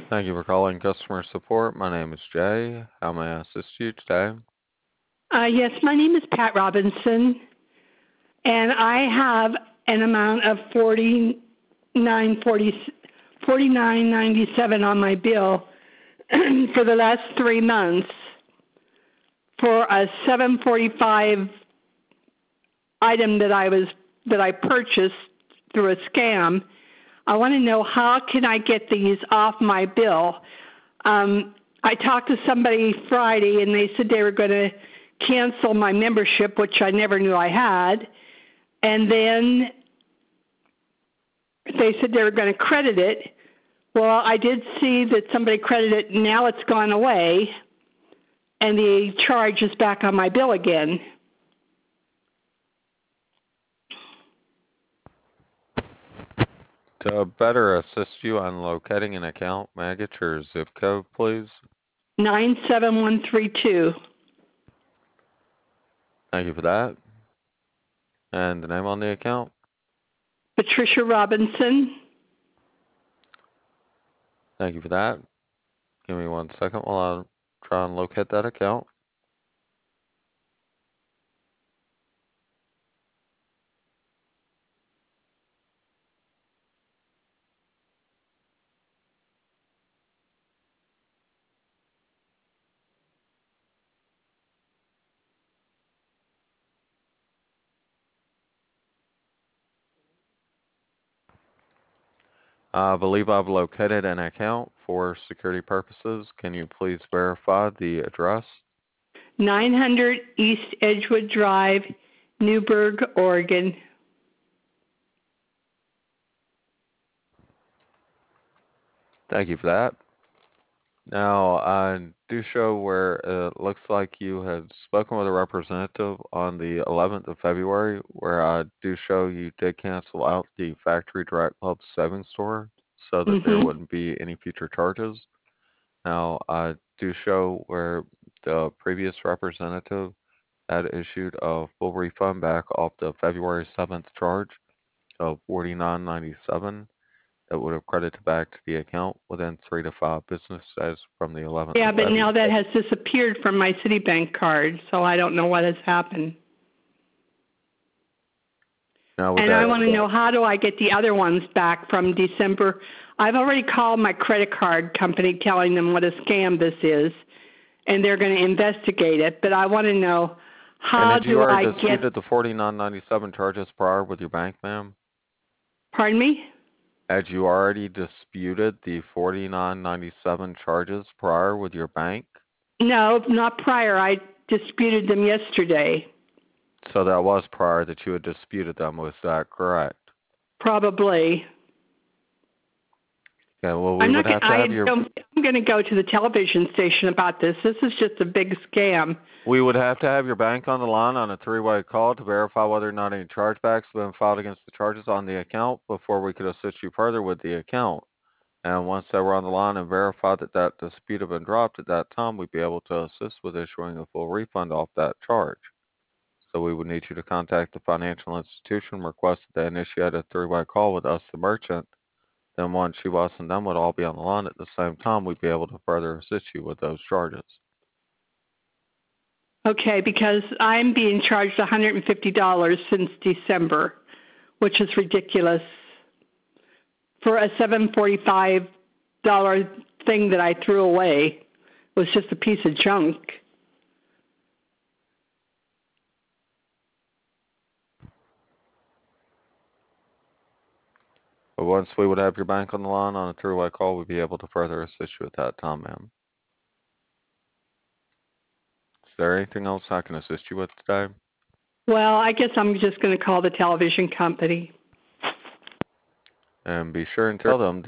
Thank you for calling customer support. My name is Jay. How may I assist you today? Yes, my name is Pat Robinson, and I have an amount of $49.97 on my bill for the last 3 months for a 745 item that I purchased through a scam. I want to know, how can I get these off my bill? I talked to somebody Friday, and they said they were going to cancel my membership, which I never knew I had. And then they said they were going to credit it. Well, I did see that somebody credited it. Now it's gone away, and the charge is back on my bill again. To better assist you on locating an account, may I get your zip code, please? 97132. Thank you for that. And the name on the account? Patricia Robinson. Thank you for that. Give me 1 second while I try and locate that account. I believe I've located an account for security purposes. Can you please verify the address? 900 East Edgewood Drive, Newburgh, Oregon. Thank you for that. Now, I do show where it looks like you had spoken with a representative on the 11th of February, where I do show you did cancel out the Factory Direct Club savings store so that there wouldn't be any future charges. Now, I do show where the previous representative had issued a full refund back off the February 7th charge of $49.97 that would have credited back to the account within 3 to 5 business days from the 11th Yeah, of but now February. that has disappeared from my Citibank card, so I don't know what has happened. Now, with And I that, want to know, how do I get the other ones back from December? I've already called my credit card company telling them what a scam this is, and they're going to investigate it. But I want to know, and how had you do already I get, disputed the 49.97 charges prior with your bank, ma'am? pardon me? Had you already disputed the 49.97 charges prior with your bank? No, not prior. I disputed them yesterday. So that was prior that you had disputed them, was that correct? Probably. Okay, well, we I'm would not. have to have your I'm going to go to the television station about this. This is just a big scam. we would have to have your bank on the line on a three-way call to verify whether or not any chargebacks have been filed against the charges on the account before we could assist you further with the account. And once they were on the line and verified that that dispute had been dropped at that time, we'd be able to assist with issuing a full refund off that charge. So we would need you to contact the financial institution, request that they initiate a three-way call with us, the merchant. Then once you, us, and them would all be on the line at the same time, we'd be able to further assist you with those charges. Okay, because I'm being charged $150 since December, which is ridiculous for a $745 thing that I threw away. It was just a piece of junk. But once we would have your bank on the line on a three-way call, we'd be able to further assist you at that time, ma'am. Is there anything else I can assist you with today? Well, I guess I'm just going to call the television company. And be sure and tell them